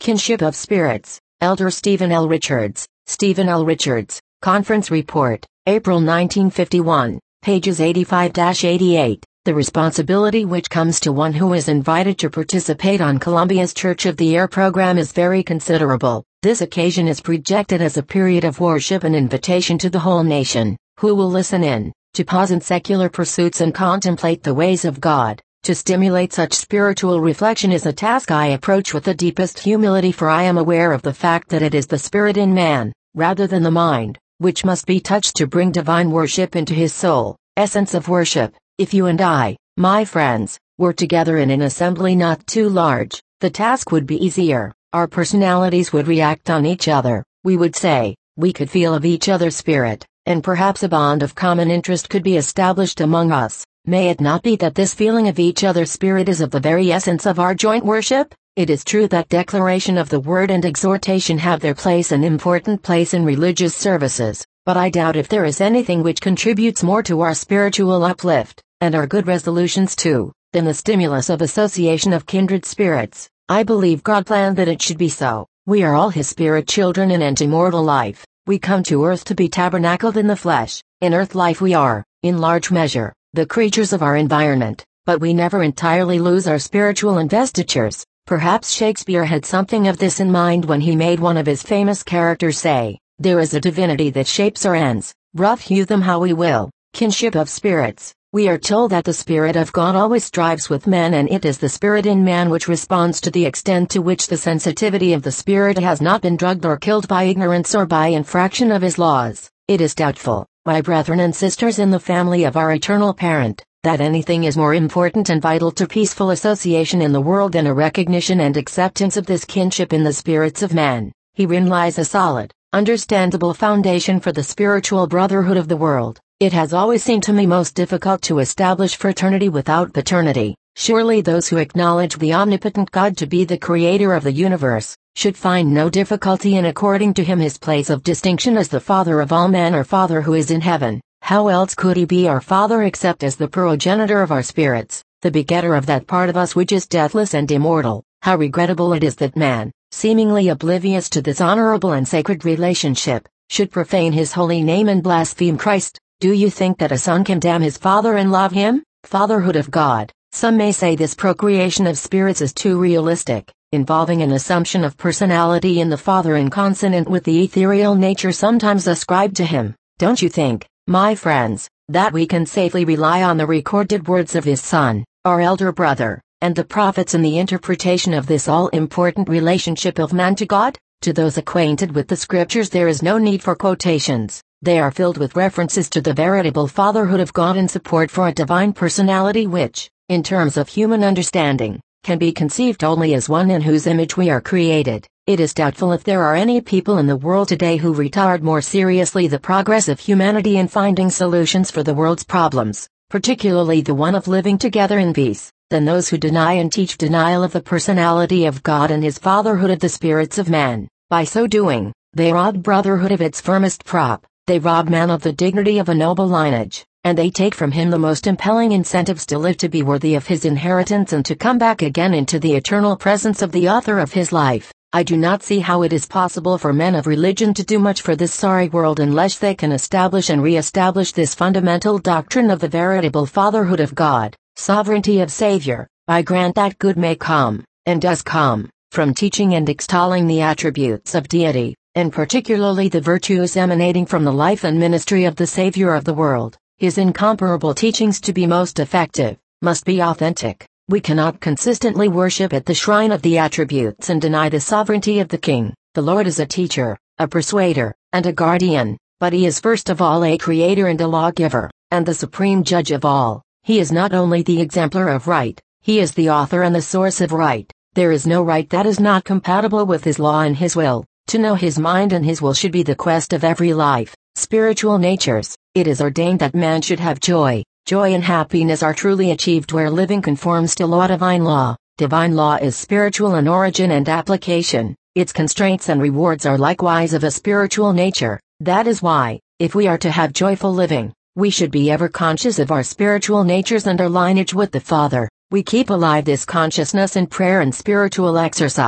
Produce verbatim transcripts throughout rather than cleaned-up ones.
Kinship of Spirits, Elder Stephen L. Richards, Stephen L. Richards, Conference Report, April nineteen fifty-one, pages eighty-five to eighty-eight. The responsibility which comes to one who is invited to participate on Columbia's Church of the Year program is very considerable. This occasion is projected as a period of worship and invitation to the whole nation, who will listen in, to pause in secular pursuits and contemplate the ways of God. To stimulate such spiritual reflection is a task I approach with the deepest humility, for I am aware of the fact that it is the spirit in man, rather than the mind, which must be touched to bring divine worship into his soul. Essence of worship. If you and I, my friends, were together in an assembly not too large, the task would be easier. Our personalities would react on each other, we would say, we could feel of each other's spirit, and perhaps a bond of common interest could be established among us. May it not be that this feeling of each other's spirit is of the very essence of our joint worship? It is true that declaration of the word and exhortation have their place, an important place in religious services, but I doubt if there is anything which contributes more to our spiritual uplift, and our good resolutions too, than the stimulus of association of kindred spirits. I believe God planned that it should be so. We are all His spirit children in an immortal life. We come to earth to be tabernacled in the flesh. In earth life we are, in large measure, the creatures of our environment, but we never entirely lose our spiritual investitures. Perhaps Shakespeare had something of this in mind when he made one of his famous characters say, "There is a divinity that shapes our ends, rough hew them how we will." Kinship of spirits. We are told that the Spirit of God always strives with men, and it is the spirit in man which responds to the extent to which the sensitivity of the Spirit has not been drugged or killed by ignorance or by infraction of His laws. It is doubtful, my brethren and sisters in the family of our eternal Parent, that anything is more important and vital to peaceful association in the world than a recognition and acceptance of this kinship in the spirits of man. Herein lies a solid, understandable foundation for the spiritual brotherhood of the world. It has always seemed to me most difficult to establish fraternity without paternity. Surely those who acknowledge the omnipotent God to be the creator of the universe, should find no difficulty in according to Him His place of distinction as the Father of all men, or Father who is in heaven. How else could He be our Father except as the progenitor of our spirits, the begetter of that part of us which is deathless and immortal? How regrettable it is that man, seemingly oblivious to this honorable and sacred relationship, should profane His holy name and blaspheme Christ. Do you think that a son can damn his father and love him? Fatherhood of God. Some may say this procreation of spirits is too realistic, involving an assumption of personality in the Father inconsonant with the ethereal nature sometimes ascribed to Him. Don't you think, my friends, that we can safely rely on the recorded words of His Son, our elder brother, and the prophets in the interpretation of this all-important relationship of man to God? To those acquainted with the Scriptures there is no need for quotations. They are filled with references to the veritable fatherhood of God and support for a divine personality which, in terms of human understanding, can be conceived only as one in whose image we are created. It is doubtful if there are any people in the world today who retard more seriously the progress of humanity in finding solutions for the world's problems, particularly the one of living together in peace, than those who deny and teach denial of the personality of God and His fatherhood of the spirits of man. By so doing, they rob brotherhood of its firmest prop. They rob man of the dignity of a noble lineage, and they take from him the most impelling incentives to live to be worthy of his inheritance and to come back again into the eternal presence of the author of his life. I do not see how it is possible for men of religion to do much for this sorry world unless they can establish and re-establish this fundamental doctrine of the veritable fatherhood of God, sovereignty of Savior. I grant that good may come, and does come, from teaching and extolling the attributes of deity, and particularly the virtues emanating from the life and ministry of the Savior of the world. His incomparable teachings, to be most effective, must be authentic. We cannot consistently worship at the shrine of the attributes and deny the sovereignty of the King. The Lord is a teacher, a persuader, and a guardian, but He is first of all a creator and a lawgiver, and the supreme judge of all. He is not only the exemplar of right, He is the author and the source of right. There is no right that is not compatible with His law and His will. To know His mind and His will should be the quest of every life. Spiritual natures. It is ordained that man should have joy. Joy and happiness are truly achieved where living conforms to law, divine law. Divine law is spiritual in origin and application. Its constraints and rewards are likewise of a spiritual nature. That is why, if we are to have joyful living, we should be ever conscious of our spiritual natures and our lineage with the Father. We keep alive this consciousness in prayer and spiritual exercise.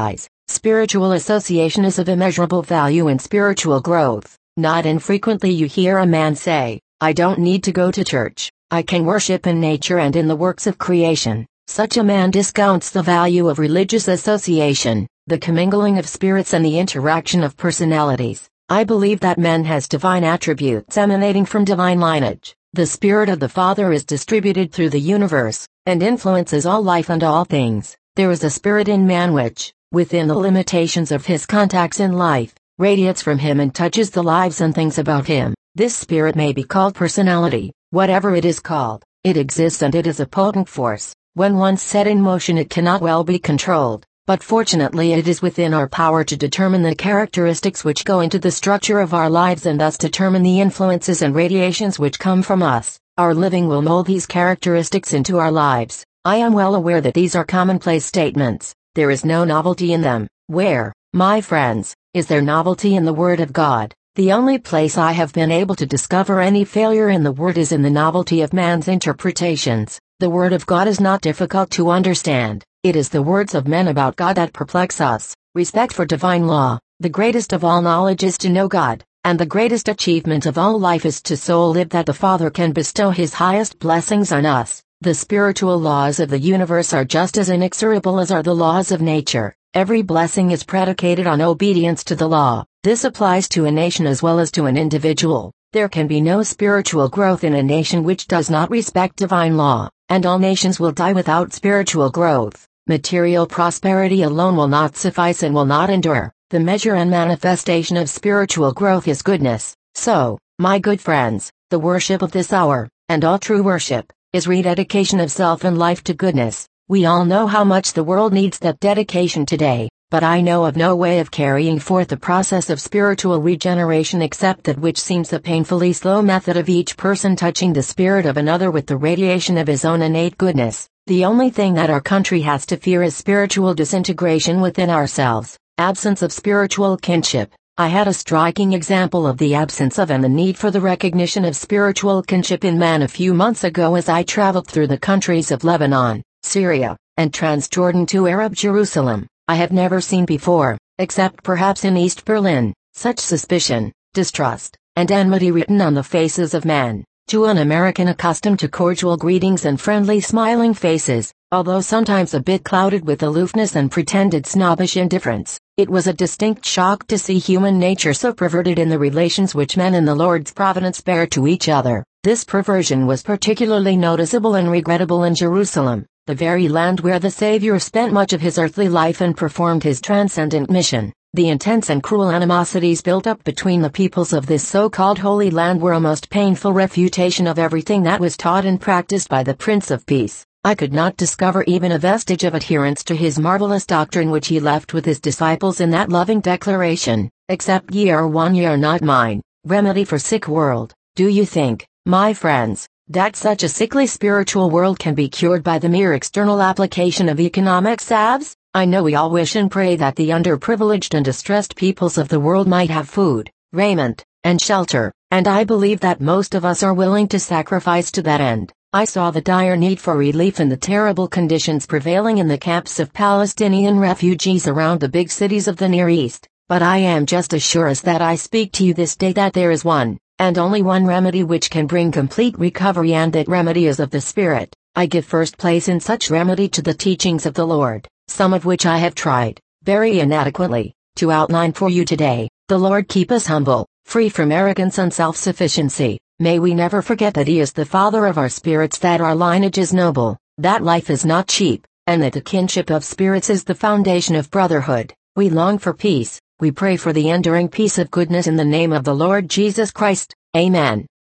Spiritual association is of immeasurable value in spiritual growth. Not infrequently you hear a man say, "I don't need to go to church. I can worship in nature and in the works of creation." Such a man discounts the value of religious association, the commingling of spirits and the interaction of personalities. I believe that man has divine attributes emanating from divine lineage. The Spirit of the Father is distributed through the universe, and influences all life and all things. There is a spirit in man which, within the limitations of his contacts in life, radiates from him and touches the lives and things about him. This spirit may be called personality. Whatever it is called, it exists and it is a potent force. When once set in motion it cannot well be controlled, but fortunately it is within our power to determine the characteristics which go into the structure of our lives and thus determine the influences and radiations which come from us. Our living will mold these characteristics into our lives. I am well aware that these are commonplace statements. There is no novelty in them. Where, my friends, is there novelty in the Word of God? The only place I have been able to discover any failure in the Word is in the novelty of man's interpretations. The Word of God is not difficult to understand. It is the words of men about God that perplex us. Respect for divine law. The greatest of all knowledge is to know God, and the greatest achievement of all life is to so live that the Father can bestow His highest blessings on us. The spiritual laws of the universe are just as inexorable as are the laws of nature. Every blessing is predicated on obedience to the law. This applies to a nation as well as to an individual. There can be no spiritual growth in a nation which does not respect divine law, and all nations will die without spiritual growth. Material prosperity alone will not suffice and will not endure. The measure and manifestation of spiritual growth is goodness. So, my good friends, the worship of this hour, and all true worship, is rededication of self and life to goodness. We all know how much the world needs that dedication today, but I know of no way of carrying forth the process of spiritual regeneration except that which seems the painfully slow method of each person touching the spirit of another with the radiation of his own innate goodness. The only thing that our country has to fear is spiritual disintegration within ourselves, absence of spiritual kinship. I had a striking example of the absence of and the need for the recognition of spiritual kinship in man a few months ago as I traveled through the countries of Lebanon, Syria, and Transjordan to Arab Jerusalem. I have never seen before, except perhaps in East Berlin, such suspicion, distrust, and enmity written on the faces of men. To an American accustomed to cordial greetings and friendly smiling faces, although sometimes a bit clouded with aloofness and pretended snobbish indifference, it was a distinct shock to see human nature so perverted in the relations which men in the Lord's providence bear to each other. This perversion was particularly noticeable and regrettable in Jerusalem, the very land where the Savior spent much of his earthly life and performed his transcendent mission. The intense and cruel animosities built up between the peoples of this so-called Holy Land were a most painful refutation of everything that was taught and practiced by the Prince of Peace. I could not discover even a vestige of adherence to his marvelous doctrine which he left with his disciples in that loving declaration, except ye are one, ye are not mine, remedy for sick world. Do you think, my friends, that such a sickly spiritual world can be cured by the mere external application of economic salves? I know we all wish and pray that the underprivileged and distressed peoples of the world might have food, raiment, and shelter, and I believe that most of us are willing to sacrifice to that end. I saw the dire need for relief in the terrible conditions prevailing in the camps of Palestinian refugees around the big cities of the Near East, but I am just as sure as that I speak to you this day that there is one, and only one remedy which can bring complete recovery, and that remedy is of the Spirit. I give first place in such remedy to the teachings of the Lord, some of which I have tried, very inadequately, to outline for you today. The Lord keep us humble, free from arrogance and self-sufficiency. May we never forget that He is the Father of our spirits, that our lineage is noble, that life is not cheap, and that the kinship of spirits is the foundation of brotherhood. We long for peace. We pray for the enduring peace of goodness in the name of the Lord Jesus Christ. Amen.